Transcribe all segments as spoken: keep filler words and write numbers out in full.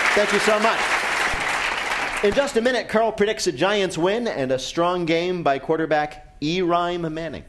Thank you so much. In just a minute, Carl predicts a Giants win and a strong game by quarterback E. Rhyme Manning.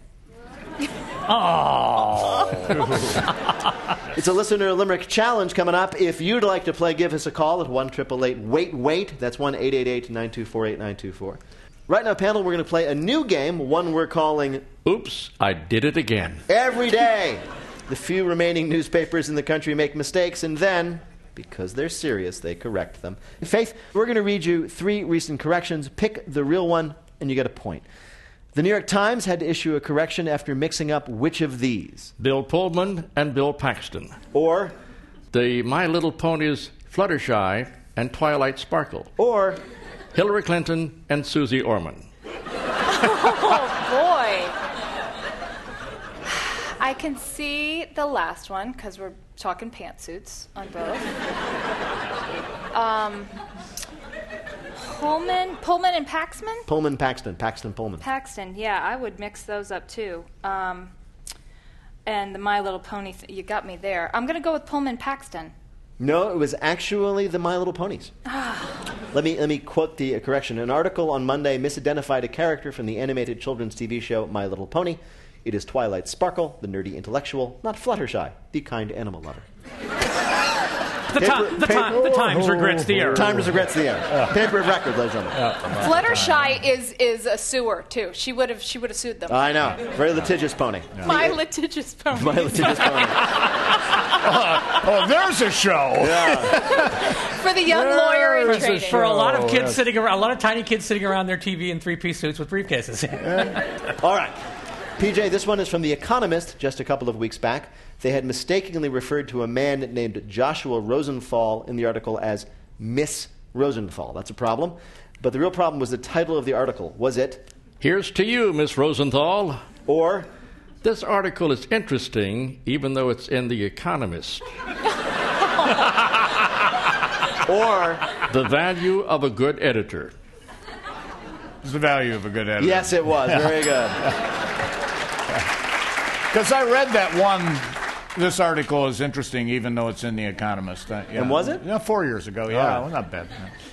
Oh. It's a listener limerick challenge coming up. If you'd like to play, give us a call at one eight eight eight wait wait. That's one eight eight eight nine two four eight nine two four. Right now, panel, we're going to play a new game, one we're calling Oops, I Did It Again. Every Day. The few remaining newspapers in the country make mistakes, and then, because they're serious, they correct them. Faith, we're going to read you three recent corrections. Pick the real one, and you get a point. The New York Times had to issue a correction after mixing up which of these? Bill Pullman and Bill Paxton. Or? The My Little Ponies Fluttershy and Twilight Sparkle. Or? Hillary Clinton and Susie Orman. Oh, boy. I can see the last one, because we're talking pantsuits on both. um, Pullman, Pullman and Paxman? Pullman, Paxton, Paxton, Pullman. Paxton, yeah, I would mix those up, too. Um, and the My Little Pony, th- you got me there. I'm going to go with Pullman, Paxton. No, it was actually the My Little Ponies. let me let me quote the uh, correction. An article on Monday misidentified a character from the animated children's T V show My Little Pony. It is Twilight Sparkle, the nerdy intellectual, not Fluttershy, the kind animal lover. The, Paper, ti- the, paper, ti- the Times oh, regrets the error. Times regrets the error. Yeah. Paper of record, ladies and gentlemen. Yeah. Fluttershy is is a suer too. She would have she would have sued them. I know. Very litigious pony. Yeah. My litigious pony. My litigious pony. oh, oh, there's a show. Yeah. For the young lawyer in training. For a lot of kids yes. sitting around, a lot of tiny kids sitting around their T V in three-piece suits with briefcases. All right. P J, this one is from The Economist just a couple of weeks back. They had mistakenly referred to a man named Joshua Rosenthal in the article as Miss Rosenthal. That's a problem. But the real problem was the title of the article. Was it? Here's to you, Miss Rosenthal. Or? This article is interesting, even though it's in The Economist. Or? The value of a good editor. It's the value of a good editor. Yes, it was. Very good. Because I read that one, this article is interesting, even though it's in The Economist. Uh, yeah. And was it? Yeah, four years ago. Yeah, well, not bad. Yeah.